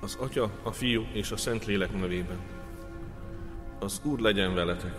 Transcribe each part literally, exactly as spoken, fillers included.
Az Atya, a Fiú és a Szentlélek nevében. Az Úr legyen veletek!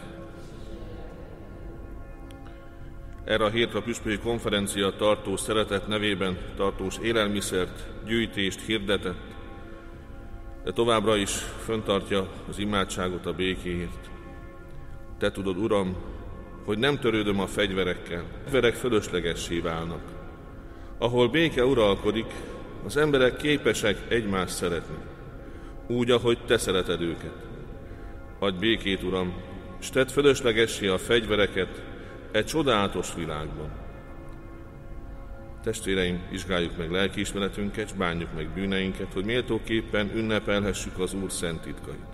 Erre a hétre a püspöki konferencia tartós szeretet nevében tartós élelmiszert, gyűjtést hirdetett, de továbbra is fenntartja az imádságot a békéért. Te tudod, Uram, hogy nem törődöm a fegyverekkel. A fegyverek fölöslegessé válnak. Ahol béke uralkodik, az emberek képesek egymást szeretni, úgy, ahogy Te szereted őket. Adj békét, Uram, s tedd fölöslegessé a fegyvereket egy csodálatos világban. Testvéreim, vizsgáljuk meg lelkiismeretünket, s bánjuk meg bűneinket, hogy méltóképpen ünnepelhessük az Úr szent titkait.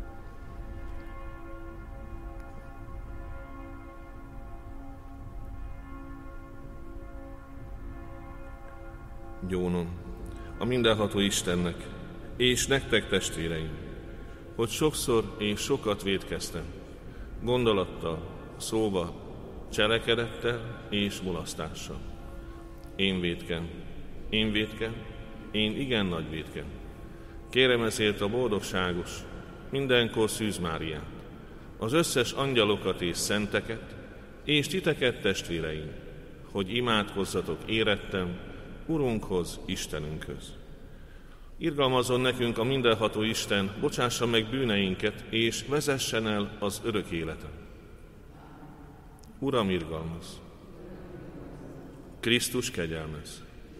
Gyónom a mindenható Istennek, és nektek, testvéreim, hogy sokszor és sokat vétkeztem, gondolattal, szóval, cselekedettel és mulasztással. Én vétkem, én vétkem, én igen nagy vétkem. Kérem ezért a boldogságos, mindenkor Szűz Máriát, az összes angyalokat és szenteket, és titeket, testvéreim, hogy imádkozzatok érettem Urunkhoz, Istenünkhöz. Irgalmazzon nekünk a mindenható Isten, bocsássa meg bűneinket, és vezessen el az örök életet. Uram, irgalmaz! Krisztus, kegyelmez!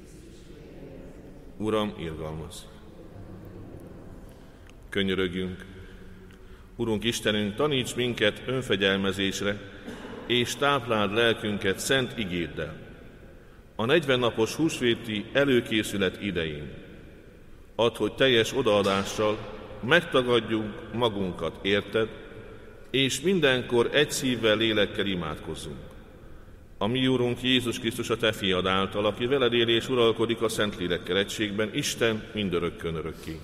Uram, irgalmaz! Könyörögjünk! Urunk Istenünk, taníts minket önfegyelmezésre, és tápláld lelkünket szent igéddel. A negyvennapos húsvéti előkészület idején add, hogy teljes odaadással megtagadjunk magunkat érted, és mindenkor egy szívvel, lélekkel imádkozzunk. A mi Úrunk Jézus Krisztus, a Te fiad által, aki veled él és uralkodik a Szentlélekkel egységben, Isten mindörökkön örökké.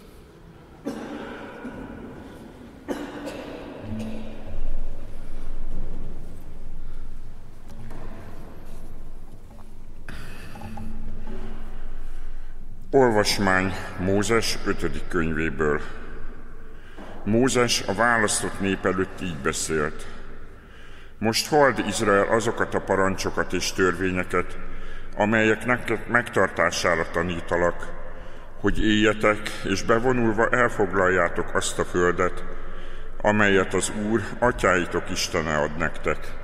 Olvasmány Mózes ötödik könyvéből. Mózes a választott nép előtt így beszélt. Most halld, Izrael, azokat a parancsokat és törvényeket, amelyek nektek megtartására tanítalak, hogy éljetek, és bevonulva elfoglaljátok azt a földet, amelyet az Úr, atyáitok Istene ad nektek.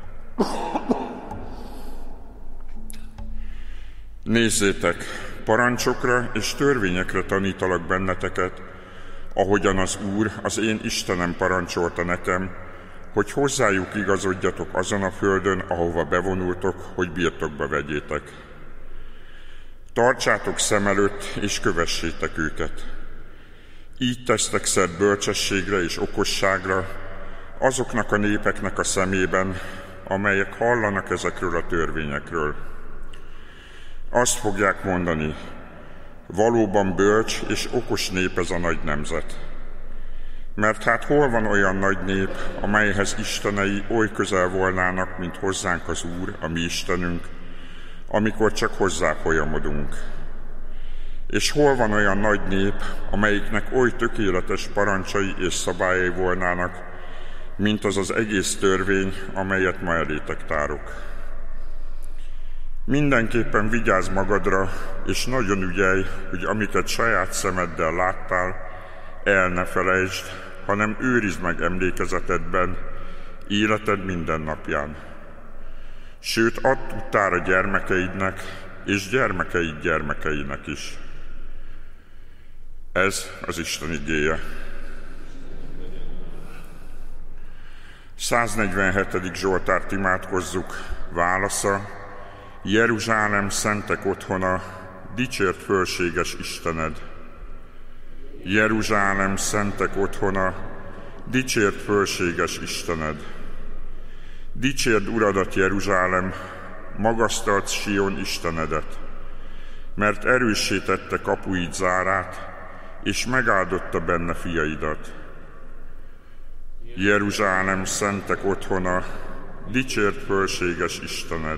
Nézzétek, parancsokra és törvényekre tanítalak benneteket, ahogyan az Úr, az én Istenem parancsolta nekem, hogy hozzájuk igazodjatok azon a földön, ahova bevonultok, hogy birtokba vegyétek. Tartsátok szem előtt, és kövessétek őket. Így tesztek szert bölcsességre és okosságra azoknak a népeknek a szemében, amelyek hallanak ezekről a törvényekről. Azt fogják mondani, valóban bölcs és okos nép ez a nagy nemzet. Mert hát hol van olyan nagy nép, amelyhez istenei oly közel volnának, mint hozzánk az Úr, a mi Istenünk, amikor csak hozzá folyamodunk. És hol van olyan nagy nép, amelyiknek oly tökéletes parancsai és szabályai volnának, mint az az egész törvény, amelyet ma elétek tárok. Mindenképpen vigyázz magadra, és nagyon ügyelj, hogy amiket saját szemeddel láttál, el ne felejtsd, hanem őrizd meg emlékezetedben, életed minden napján. Sőt, add tudtára gyermekeidnek, és gyermekeid gyermekeinek is. Ez az Isten igéje. száznegyvenhetedik Zsoltárt imádkozzuk, válasza: Jeruzsálem szentek otthona, dicsért fölséges Istened. Jeruzsálem szentek otthona, dicsért fölséges Istened. Dicsérd Uradat, Jeruzsálem, magasztalt Sion Istenedet, mert erőssé tette kapuid zárát, és megáldotta benne fiaidat. Jeruzsálem szentek otthona, dicsért fölséges Istened.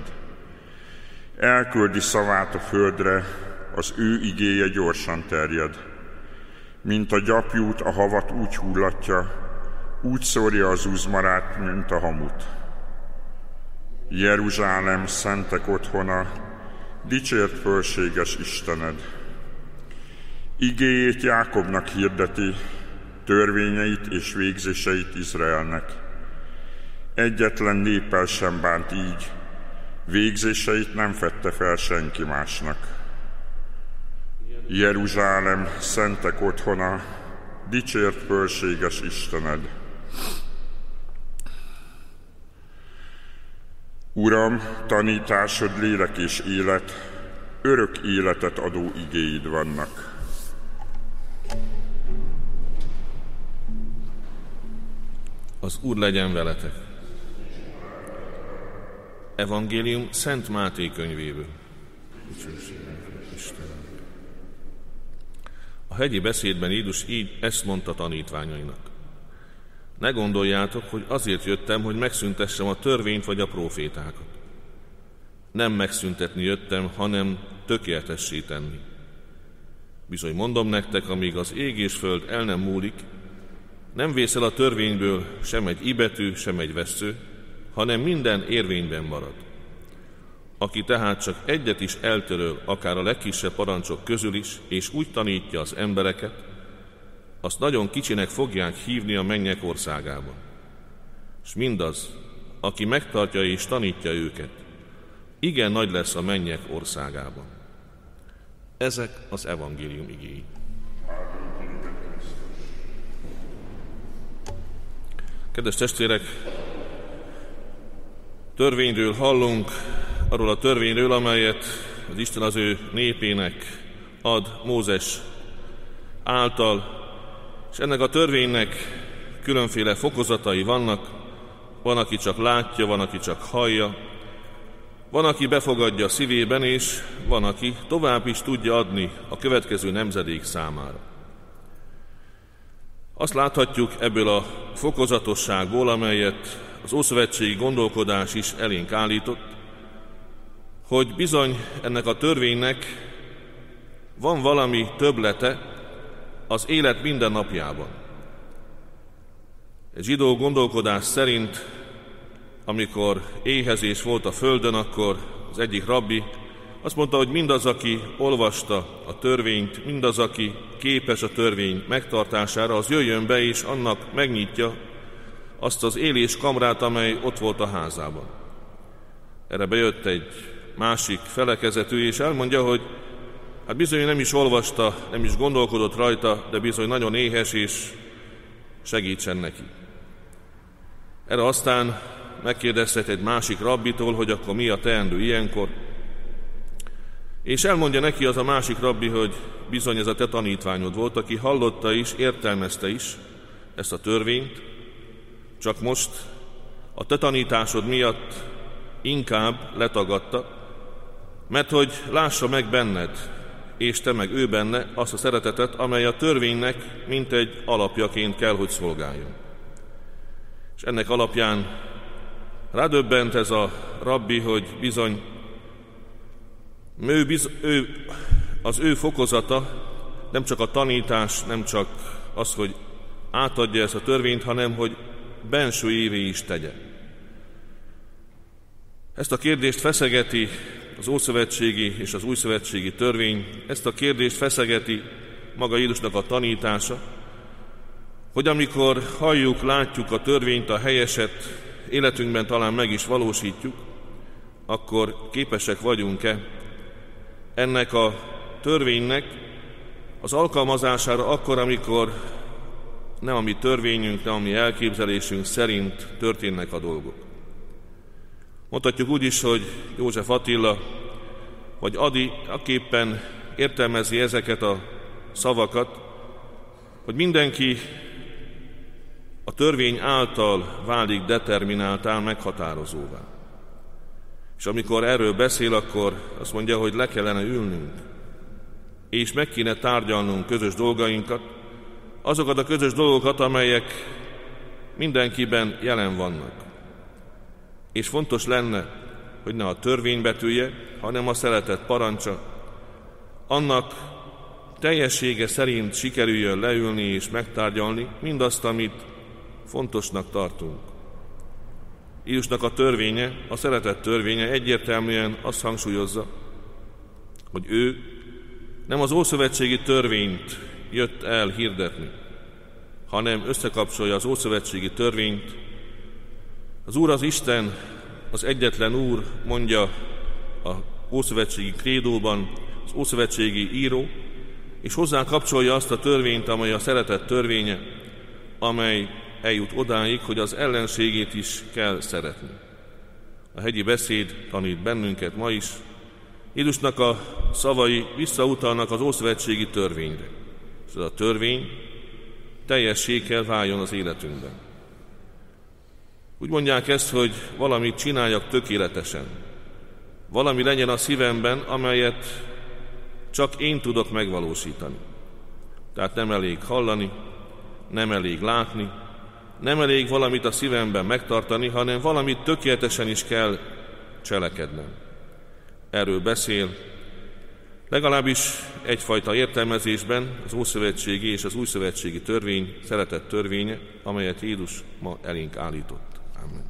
Elküldi szavát a földre, az ő igéje gyorsan terjed. Mint a gyapjút a havat úgy hullatja, úgy szórja az uzmarát, mint a hamut. Jeruzsálem, szentek otthona, dicsért fölséges Istened. Igéjét Jákobnak hirdeti, törvényeit és végzéseit Izraelnek. Egyetlen néppel sem bánt így, végzéseit nem fedte fel senki másnak. Jeruzsálem, szentek otthona, dicsért fölséges Istened. Uram, tanításod lélek és élet, örök életet adó igéid vannak. Az Úr legyen veletek. Evangélium Szent Máté könyvéből. A hegyi beszédben Jézus így ezt mondta tanítványainak. Ne gondoljátok, hogy azért jöttem, hogy megszüntessem a törvényt vagy a prófétákat. Nem megszüntetni jöttem, hanem tökéletessé tenni. Bizony mondom nektek, amíg az ég és föld el nem múlik, nem vészel a törvényből sem egy ibetű, sem egy vessző, hanem minden érvényben marad. Aki tehát csak egyet is eltöröl, akár a legkisebb parancsok közül is, és úgy tanítja az embereket, azt nagyon kicsinek fogják hívni a mennyek országában. És mindaz, aki megtartja és tanítja őket, igen nagy lesz a mennyek országában. Ezek az evangélium igéi. Kedves testvérek, törvényről hallunk, arról a törvényről, amelyet az Isten az ő népének ad Mózes által, és ennek a törvénynek különféle fokozatai vannak, van, aki csak látja, van, aki csak hallja, van, aki befogadja a szívében, és van, aki tovább is tudja adni a következő nemzedék számára. Azt láthatjuk ebből a fokozatosságból, amelyet az ószövetségi gondolkodás is elénk állított, hogy bizony ennek a törvénynek van valami többlete az élet minden napjában. Egy zsidó gondolkodás szerint, amikor éhezés volt a földön, akkor az egyik rabbi azt mondta, hogy mindaz, aki olvasta a törvényt, mindaz, aki képes a törvény megtartására, az jöjjön be, és annak megnyitja azt az élés kamrát, amely ott volt a házában. Erre bejött egy másik felekezetű, és elmondja, hogy hát bizony nem is olvasta, nem is gondolkodott rajta, de bizony nagyon éhes, és segítsen neki. Erre aztán megkérdezhet egy másik rabbitól, hogy akkor mi a teendő ilyenkor, és elmondja neki az a másik rabbi, hogy bizony ez a te tanítványod volt, aki hallotta is, értelmezte is ezt a törvényt, csak most a te tanításod miatt inkább letagadta, mert hogy lássa meg benned, és te meg ő benne azt a szeretetet, amely a törvénynek mint egy alapjaként kell, hogy szolgáljon. És ennek alapján rádöbbent ez a rabbi, hogy bizony ő, biz, ő, az ő fokozata nem csak a tanítás, nem csak az, hogy átadja ezt a törvényt, hanem hogy benső évé is tegye. Ezt a kérdést feszegeti az ószövetségi és az újszövetségi törvény, ezt a kérdést feszegeti maga Jézusnak a tanítása, hogy amikor halljuk, látjuk a törvényt, a helyeset, életünkben talán meg is valósítjuk, akkor képesek vagyunk-e ennek a törvénynek az alkalmazására akkor, amikor nem a mi törvényünk, nem a mi elképzelésünk szerint történnek a dolgok. Mondhatjuk úgy is, hogy József Attila vagy Adi aképpen értelmezi ezeket a szavakat, hogy mindenki a törvény által válik determináltá, meghatározóvá. És amikor erről beszél, akkor azt mondja, hogy le kellene ülnünk, és meg kéne tárgyalnunk közös dolgainkat, azokat a közös dolgokat, amelyek mindenkiben jelen vannak. És fontos lenne, hogy ne a törvény betűje, hanem a szeretet parancsa, annak teljessége szerint sikerüljön leülni és megtárgyalni mindazt, amit fontosnak tartunk. Jézusnak a törvénye, a szeretet törvénye egyértelműen azt hangsúlyozza, hogy ő nem az ószövetségi törvényt jött el hirdetni, hanem összekapcsolja az ószövetségi törvényt. Az Úr az Isten, az egyetlen Úr, mondja a ószövetségi krédóban az ószövetségi író, és hozzá kapcsolja azt a törvényt, amely a szeretet törvénye, amely eljut odáig, hogy az ellenségét is kell szeretni. A hegyi beszéd tanít bennünket ma is. Jézusnak a szavai visszautalnak az ószövetségi törvényre, és ez a törvény teljessé kell váljon az életünkben. Úgy mondják ezt, hogy valamit csináljak tökéletesen. Valami legyen a szívemben, amelyet csak én tudok megvalósítani. Tehát nem elég hallani, nem elég látni, nem elég valamit a szívemben megtartani, hanem valamit tökéletesen is kell cselekednem. Erről beszél, legalábbis egyfajta értelmezésben az ószövetségi és az újszövetségi törvény, szeretett törvénye, amelyet Jézus ma elénk állított. Amen.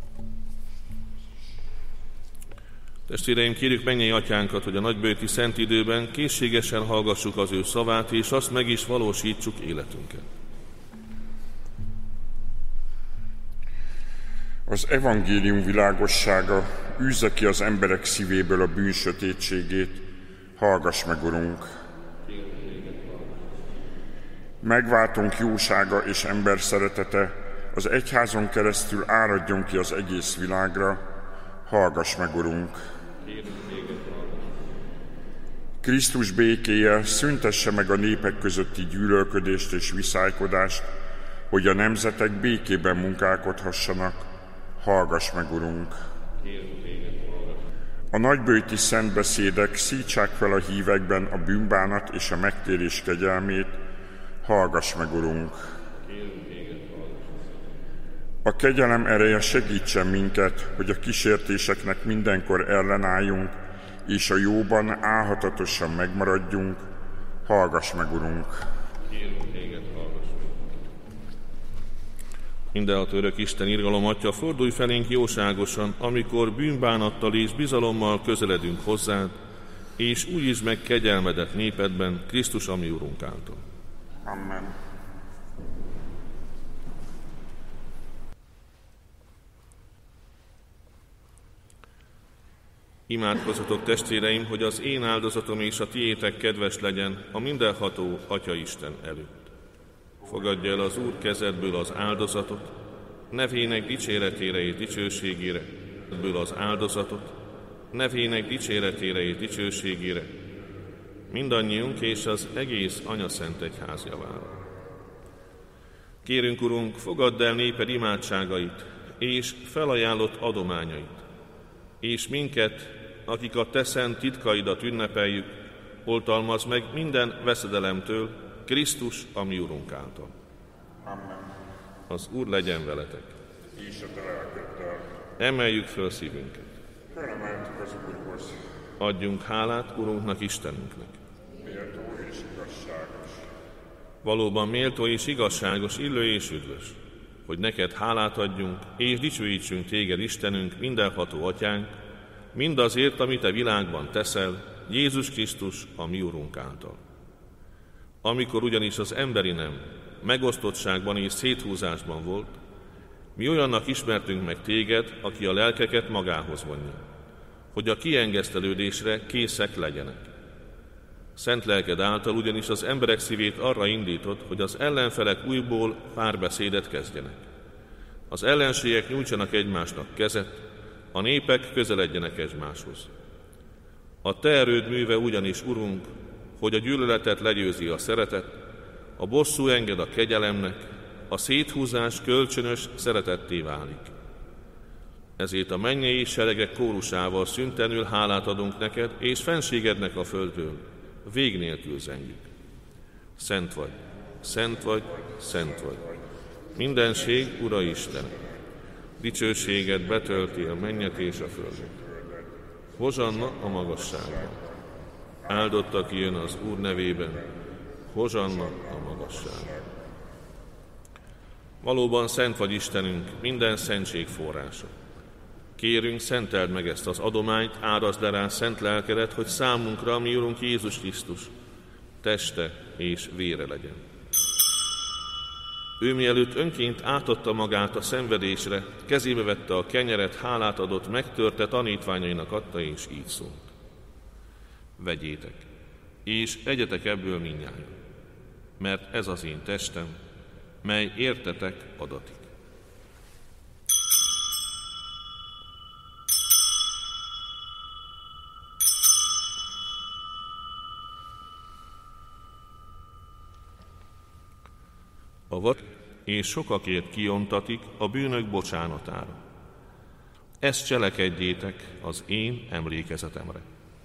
Testvéreim, kérjük mennyei atyánkat, hogy a nagybőti szent időben készségesen hallgassuk az ő szavát, és azt meg is valósítsuk életünket. Az evangélium világossága űzze ki az emberek szívéből a bűn sötétségét. Hallgass meg, Urunk! Megváltunk jósága és ember szeretete az egyházon keresztül áradjon ki az egész világra. Hallgass meg, Urunk! Krisztus békéje szüntesse meg a népek közötti gyűlölködést és viszálykodást, hogy a nemzetek békében munkálkodhassanak. Hallgass meg, Urunk! A nagybőti szentbeszédek szítsák fel a hívekben a bűnbánat és a megtérés kegyelmét. Hallgass meg, Urunk! A kegyelem ereje segítsen minket, hogy a kísértéseknek mindenkor ellenálljunk, és a jóban álhatatosan megmaradjunk. Hallgass meg, Urunk! Mindenható örök Isten, irgalom Atya, fordulj felénk jóságosan, amikor bűnbánattal és bizalommal közeledünk hozzád, és újítsd meg kegyelmedet népedben, Krisztus, a mi Urunk által. Amen. Imádkozzatok, testvéreim, hogy az én áldozatom és a tiétek kedves legyen a mindenható Atya Isten előtt. Fogadja el az Úr kezedből az áldozatot, nevének dicséretére és dicsőségére, ebből az áldozatot, nevének dicséretére és dicsőségére, mindannyiunk és az egész Anyaszent Egyház javára. Kérünk, Urunk, fogadd el néped imádságait és felajánlott adományait, és minket, akik a te szent titkaidat ünnepeljük, oltalmazd meg minden veszedelemtől, Krisztus, a mi Urunk által. Amen. Az Úr legyen veletek. És a te lelkeddel. Emeljük föl szívünket. Felemeltük az Úrhoz. Adjunk hálát Urunknak, Istenünknek. Méltó és igazságos. Valóban méltó és igazságos, illő és üdvös, hogy neked hálát adjunk, és dicsőítsünk téged, Istenünk, mindenható Atyánk, mindazért, amit a világban teszel, Jézus Krisztus, a mi Urunk által. Amikor ugyanis az emberi nem megosztottságban és széthúzásban volt, mi olyannak ismertünk meg téged, aki a lelkeket magához vonja, hogy a kiengesztelődésre készek legyenek. Szent lelked által ugyanis az emberek szívét arra indítod, hogy az ellenfelek újból párbeszédet kezdjenek. Az ellenségek nyújtsanak egymásnak kezet, a népek közeledjenek egymáshoz. A te erőd műve ugyanis, Urunk, hogy a gyűlöletet legyőzi a szeretet, a bosszú enged a kegyelemnek, a széthúzás kölcsönös szeretetté válik. Ezért a mennyei seregek kórusával szüntelenül hálát adunk neked, és fenségednek a földről, vég nélkül zengjük. Szent vagy, szent vagy, szent vagy. Mindenség, Ura Isten, dicsőséged betölti a mennyet és a földet. Hozsanna a magasságban. Áldott, aki jön az Úr nevében, hozsanna a magasság. Valóban szent vagy Istenünk, minden szentség forrása. Kérünk, szenteld meg ezt az adományt, árazd le rá szent lelkedet, hogy számunkra, mi Urunk Jézus Krisztus, teste és vére legyen. Ő mielőtt önként átadta magát a szenvedésre, kezébe vette a kenyeret, hálát adott, megtörte, tanítványainak adta, és így szólt. Vegyétek, és egyetek ebből mindnyájan, mert ez az én testem, mely értetek adatik. A vad és sokakért kiontatik a bűnök bocsánatára. Ezt cselekedjétek az én emlékezetemre.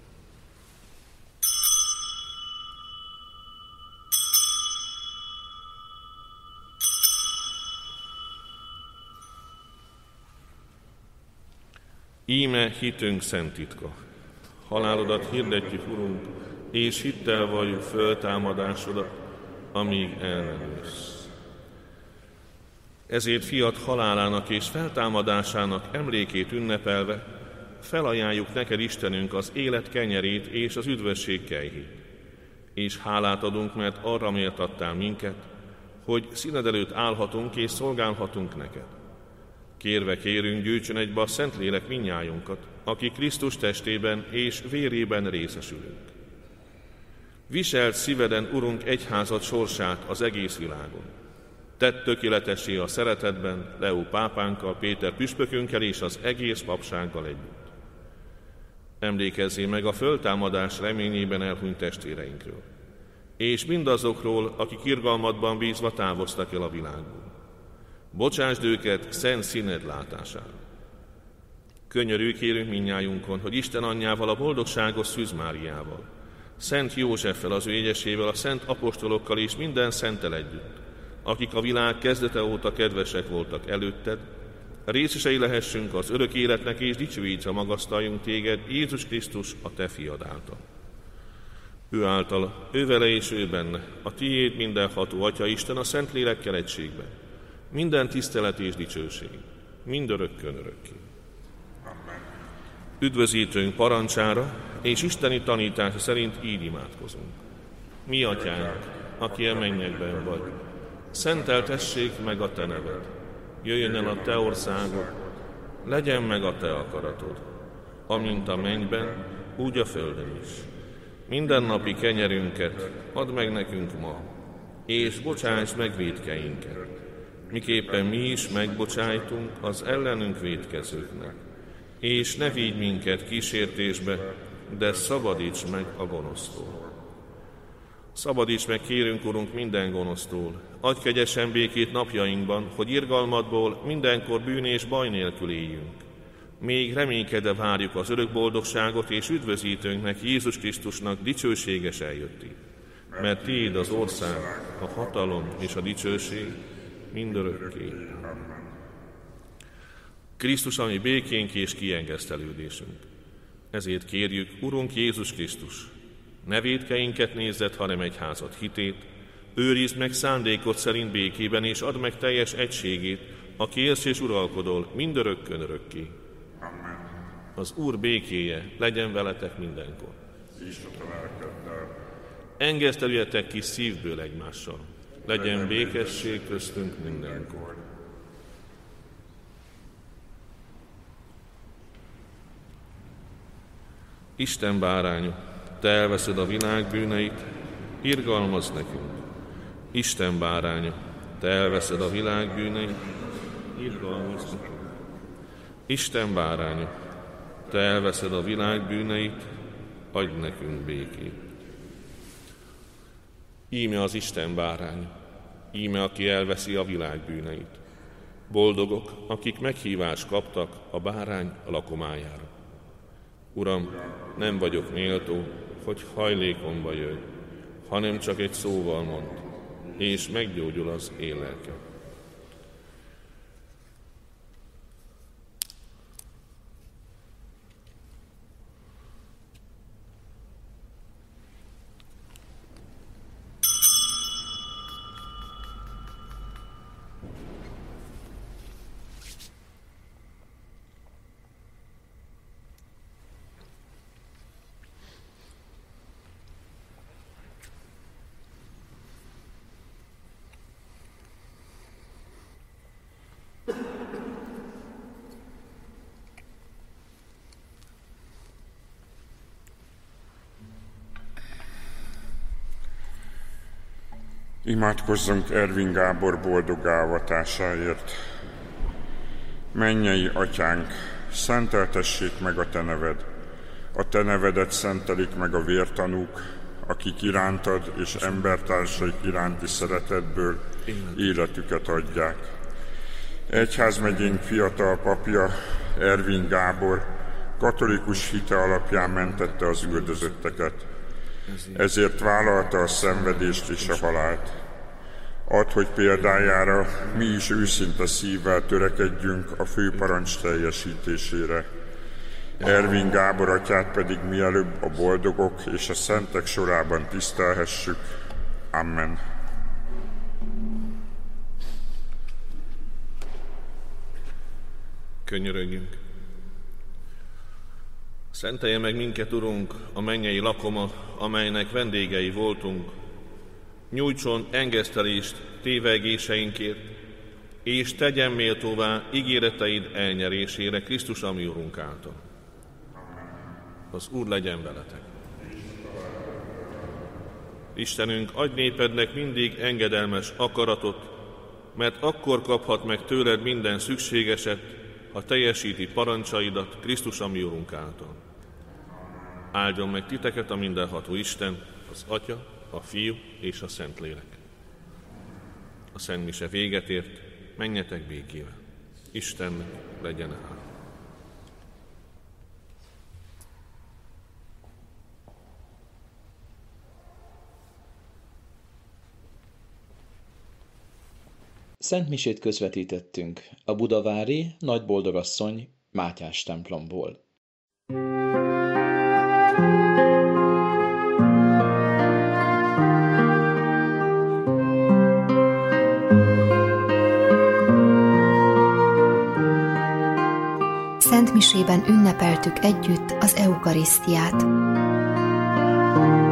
Íme hitünk szent titka. Halálodat hirdetjük, Urunk, és hittel valljuk föltámadásodat, amíg el nem jössz. Ezért fiat halálának és feltámadásának emlékét ünnepelve felajánljuk neked, Istenünk, az élet kenyerét és az üdvösség kejhét. És hálát adunk, mert arra méltattál minket, hogy színed előtt állhatunk és szolgálhatunk neked. Kérve kérünk, gyűjtsön egybe a Szentlélek mindnyájunkat, aki Krisztus testében és vérében részesülünk. Viselt szíveden, Urunk, egyházad sorsát az egész világon. Tedd tökéletessé a szeretetben Leó pápánkkal, Péter püspökünkkel és az egész papsággal együtt. Emlékezzél meg a föltámadás reményében elhunyt testvéreinkről, és mindazokról, akik irgalmadban bízva távoztak el a világból. Bocsásd őket szent színed látására. Könyörülj kérünk mindnyájunkon, hogy Isten anyjával, a boldogságos Szűz Máriával, Szent Józseffel, az ő egyesével, a szent apostolokkal és minden szenttel együtt, akik a világ kezdete óta kedvesek voltak előtted, részesei lehessünk az örök életnek, és dicsőítve magasztaljunk téged, Jézus Krisztus, a te fiad által. Ő által, ő vele és ő benne, a tiéd mindenható Atya Isten a Szentlélekkel egységben, minden tisztelet és dicsőség, mindörökkön örökké. Üdvözítőnk parancsára és isteni tanítása szerint így imádkozunk. Mi atyánk, aki a mennyekben vagy, szenteltessék meg a te neved, jöjjön el a te országod, legyen meg a te akaratod, amint a mennyben, úgy a földön is. Mindennapi kenyerünket add meg nekünk ma, és bocsáss meg vétkeinket, miképpen mi is megbocsájtunk az ellenünk vétkezőknek. És ne vigy minket kísértésbe, de szabadíts meg a gonosztól. Szabadíts meg, kérünk, Urunk, minden gonosztól. Adj kegyesen békét napjainkban, hogy irgalmadból mindenkor bűn és baj nélkül éljünk. Még reménykedve várjuk az örök boldogságot, és üdvözítőnknek, Jézus Krisztusnak dicsőséges eljöttét. Mert tiéd az ország, a hatalom és a dicsőség mindörökké. Krisztus, ami békénk és kiengesztelődésünk. Ezért kérjük, Urunk Jézus Krisztus, ne vétkeinket nézzed, hanem egyházad hitét, őrizd meg szándékod szerint békében, és add meg teljes egységét, aki élsz és uralkodol mindörökkön örökké. Amen. Az Úr békéje legyen veletek mindenkor. Engeszteljetek ki szívből egymással. Legyen békesség köztünk mindenkor. Isten báránya, te elveszed a világ bűneit, irgalmazz nekünk. Isten báránya, te elveszed a világ bűneit, irgalmazz nekünk. Isten báránya, te elveszed a világ bűneit, adj nekünk békét. Íme az Isten báránya, íme aki elveszi a világ bűneit. Boldogok, akik meghívást kaptak a bárány lakomájára. Uram, nem vagyok méltó, hogy hajlékomba jöjj, hanem csak egy szóval mondd, és meggyógyul az én lelkem. Imádkozzunk Ervin Gábor boldog avatásáért. Mennyei Atyánk, szenteltessék meg a Te neved. A Te nevedet szentelik meg a vértanúk, akik irántad és embertársaik iránti szeretetből életüket adják. Egyházmegyénk fiatal papja, Ervin Gábor, katolikus hite alapján mentette az üldözötteket. Ezért vállalta a szenvedést és a halált. Add, hogy példájára mi is őszinte szívvel törekedjünk a főparancs teljesítésére. Ervin Gábor atyát pedig mielőbb a boldogok és a szentek sorában tisztelhessük. Amen. Könyörögjünk. Szentelje meg minket, Urunk, a mennyei lakoma, amelynek vendégei voltunk. Nyújtson engesztelést tévegéseinkért, és tegyen méltóvá ígéreteid elnyerésére Krisztus, ami Urunk által. Az Úr legyen veletek. Istenünk, adj népednek mindig engedelmes akaratot, mert akkor kaphat meg tőled minden szükségeset, ha teljesíti parancsaidat Krisztus, ami Urunk által. Áldjon meg titeket a mindenható Isten, az Atya, a Fiú és a Szentlélek. A Szent Mise véget ért, menjetek békével. Istennek legyen hála. Szent misét közvetítettünk a budavári Nagyboldogasszony Mátyás templomból. Szent misében ünnepeltük együtt az eukarisztiát.